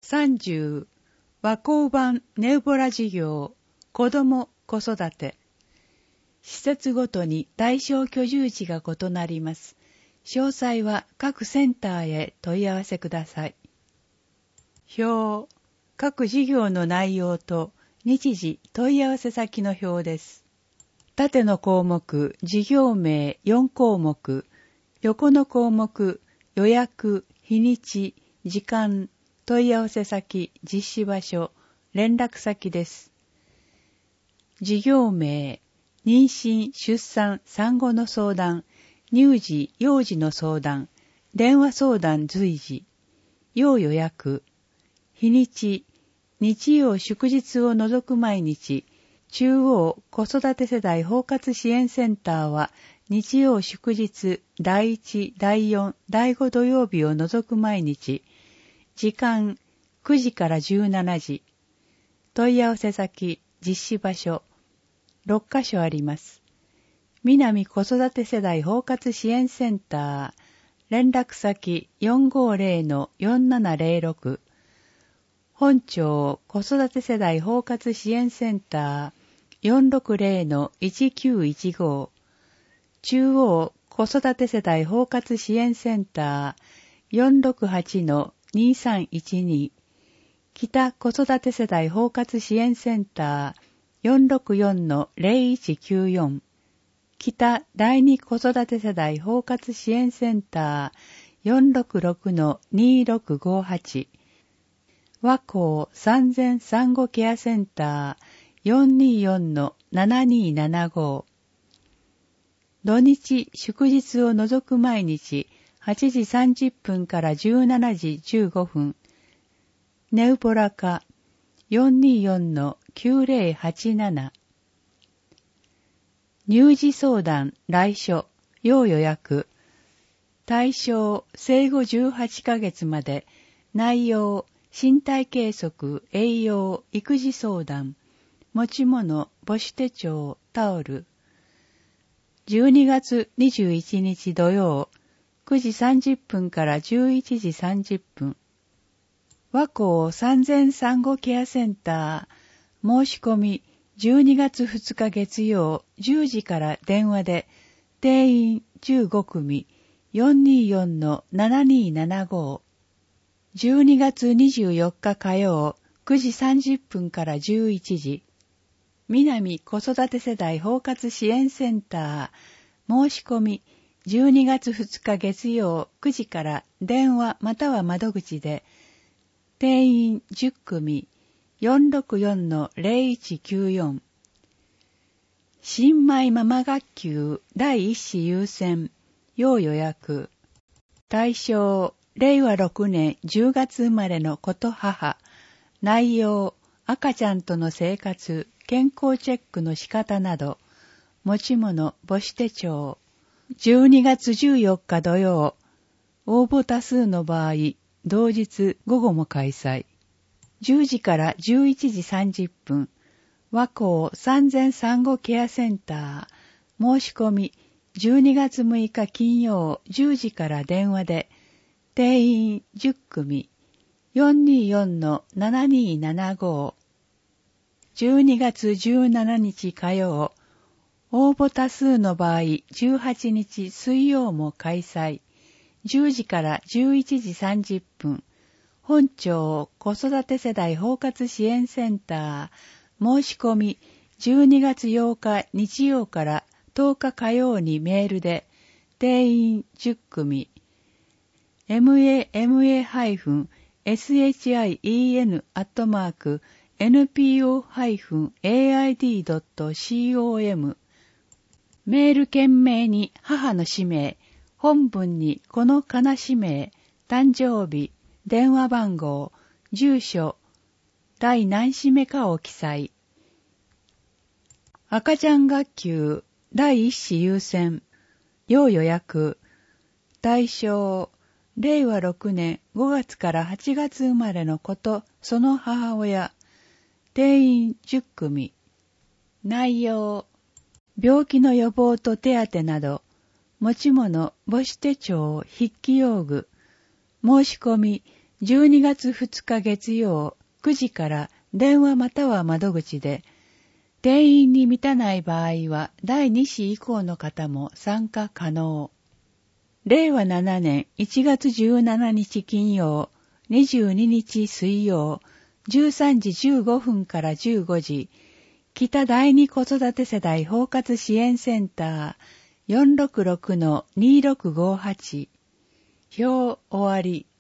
30和光版ネウボラ事業子ども子育て施設ごとに対象居住地が異なります。詳細は各センターへ問い合わせください。表、各事業の内容と日時問い合わせ先の表です。縦の項目、事業名4項目、横の項目、予約、日にち、時間、問い合わせ先、実施場所、連絡先です。事業名、妊娠、出産、産後の相談、乳児、幼児の相談、電話相談随時、要予約、日にち、日曜祝日を除く毎日、中央子育て世代包括支援センターは日曜祝日第1、第4、第5土曜日を除く毎日、時間9時から17時、問い合わせ先、実施場所、6カ所あります。南子育て世代包括支援センター、連絡先 450-4706、本町子育て世代包括支援センター 460-1915、中央子育て世代包括支援センター 468-2312、北子育て世代包括支援センター 464-0194、北第二子育て世代包括支援センター 466-2658、和光産前産後ケアセンター 424-7275、土日祝日を除く毎日8時30分から17時15分、ネウボラカ 424-9087、乳児相談来所要予約、対象生後18ヶ月まで、内容身体計測、栄養、育児相談、持ち物、母子手帳、タオル。12月21日土曜、9時30分から11時30分。和光産前産後ケアセンター、申し込み12月2日月曜10時から電話で、定員15組 424-7275。12月24日火曜9時30分から11時、南子育て世代包括支援センター、申し込み12月2日月曜9時から電話または窓口で、定員10組 464-0194。新米ママ学級第1子優先、要予約。対象令和6年10月生まれの子と母。内容、赤ちゃんとの生活、健康チェックの仕方など。持ち物、母子手帳。12月14日土曜。応募多数の場合、同日午後も開催。10時から11時30分。和光産前産後ケアセンター。申し込み、12月6日金曜10時から電話で、定員10組 424-7275。12月17日火曜、応募多数の場合18日水曜も開催。10時から11時30分。本町子育て世代包括支援センター。申し込み12月8日日曜から10日火曜にメールで、定員10組。mama-sin@npo-aid.com。 メール件名に母の氏名、本文にこのかな氏名、誕生日、電話番号、住所、第何子目かを記載。赤ちゃん学級第1子優先、要予約。対象、令和6年5月から8月生まれの子とその母親。定員10組。内容、病気の予防と手当など。持ち物、母子手帳、筆記用具。申し込み 12月2日月曜9時から電話または窓口で、定員に満たない場合は第2子以降の方も参加可能。令和7年1月17日金曜、22日水曜、13時15分から15時、北第二子育て世代包括支援センター 466-2658。表終わり。